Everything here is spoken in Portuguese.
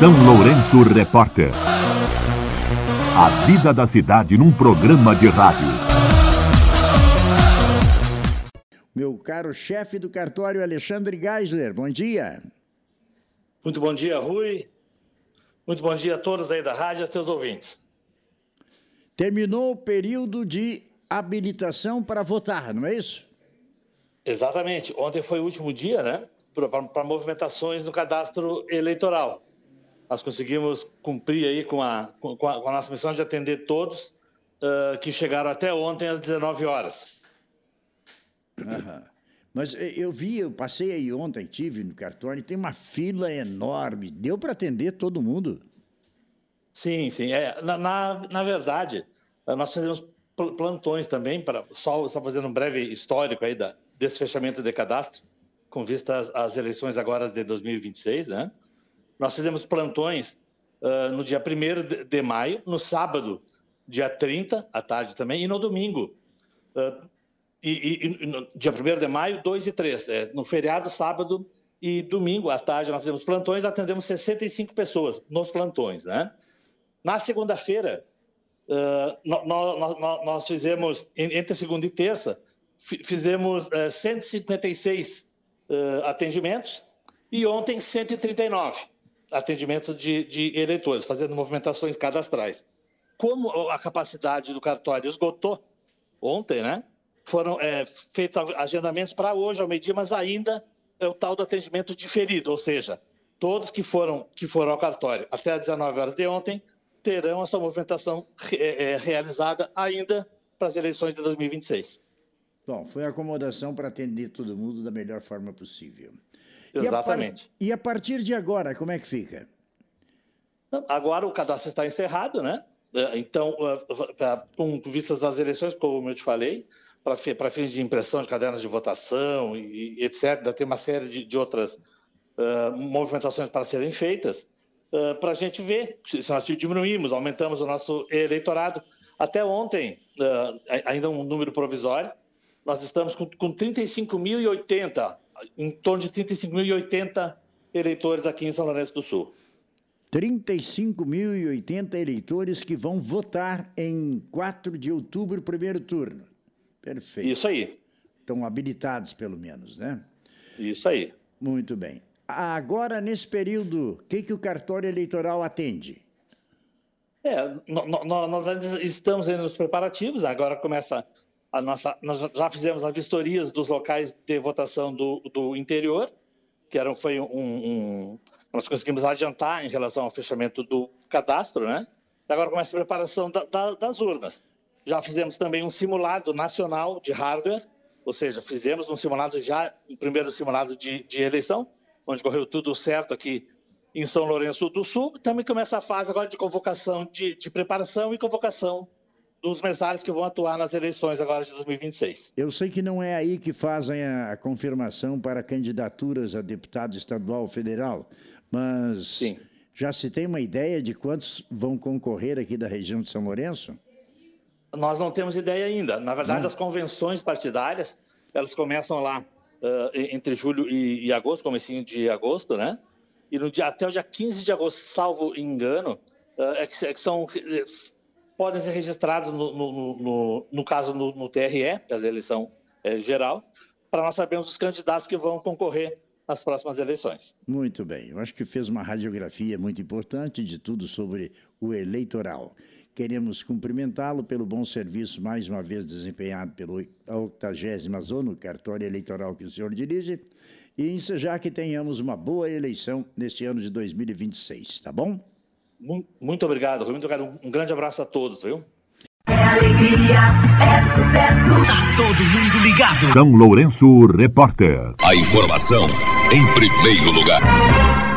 São Lourenço Repórter. A vida da cidade num programa de rádio. Meu caro chefe do cartório, Alexandre Geisler, bom dia. Muito bom dia, Rui. Muito bom dia a todos aí da rádio e aos teus ouvintes. Terminou o período de habilitação para votar, não é isso? Exatamente. Ontem foi o último dia, né, para movimentações no cadastro eleitoral. Nós conseguimos cumprir aí com a nossa missão de atender todos que chegaram até ontem às 19 horas. Mas eu passei aí ontem, tive no cartório, tem uma fila enorme. Deu para atender todo mundo? Sim. Na verdade, nós fizemos plantões também, só fazendo um breve histórico aí desse fechamento de cadastro, com vista às eleições agora de 2026, né? Nós fizemos plantões no dia 1º de maio, no sábado, dia 30, à tarde também, e no domingo. No dia 1º de maio, 2 e 3. No feriado, sábado e domingo, à tarde, nós fizemos plantões, atendemos 65 pessoas nos plantões, né? Na segunda-feira, nós fizemos, entre segunda e terça, fizemos 156 atendimentos e ontem 139 atendimentos de eleitores, fazendo movimentações cadastrais. Como a capacidade do cartório esgotou ontem, né, foram feitos agendamentos para hoje ao meio-dia, mas ainda é o tal do atendimento diferido, ou seja, todos que foram ao cartório até às 19 horas de ontem terão a sua movimentação realizada ainda para as eleições de 2026. Bom, foi acomodação para atender todo mundo da melhor forma possível. Exatamente. E a partir de agora, como é que fica? Agora o cadastro está encerrado, né? Então, com vistas às eleições, como eu te falei, para fins de impressão de cadernos de votação e etc., ainda tem uma série de outras movimentações para serem feitas, para a gente ver se nós diminuímos, aumentamos o nosso eleitorado. Até ontem, ainda um número provisório, nós estamos com 35.080, em torno de 35.080 eleitores aqui em São Lourenço do Sul. 35.080 eleitores que vão votar em 4 de outubro, primeiro turno. Perfeito. Isso aí. Estão habilitados, pelo menos, né? Isso aí. Muito bem. Agora, nesse período, o que o cartório eleitoral atende? Nós ainda estamos nos preparativos, agora começa nós já fizemos as vistorias dos locais de votação do interior, que nós conseguimos adiantar em relação ao fechamento do cadastro, né? E agora começa a preparação das urnas. Já fizemos também um simulado nacional de hardware, ou seja, fizemos um primeiro simulado de eleição, onde correu tudo certo aqui em São Lourenço do Sul. Também começa a fase agora de convocação, de preparação e convocação dos mesários que vão atuar nas eleições agora de 2026. Eu sei que não é aí que fazem a confirmação para candidaturas a deputado estadual ou federal, mas sim, já se tem uma ideia de quantos vão concorrer aqui da região de São Lourenço? Nós não temos ideia ainda. Na verdade, as convenções partidárias, elas começam lá entre julho e agosto, comecinho de agosto, né? E até o dia 15 de agosto, salvo engano, podem ser registrados, no caso, no TRE, que é a eleição geral, para nós sabermos os candidatos que vão concorrer às próximas eleições. Muito bem. Eu acho que fez uma radiografia muito importante de tudo sobre o eleitoral. Queremos cumprimentá-lo pelo bom serviço, mais uma vez desempenhado pelo 80º Zono, cartório eleitoral que o senhor dirige, e ensejar que tenhamos uma boa eleição neste ano de 2026, tá bom? Muito obrigado, Rui. Muito obrigado. Um grande abraço a todos, viu? É alegria, é sucesso. Tá todo mundo ligado. São Lourenço Repórter. A informação em primeiro lugar.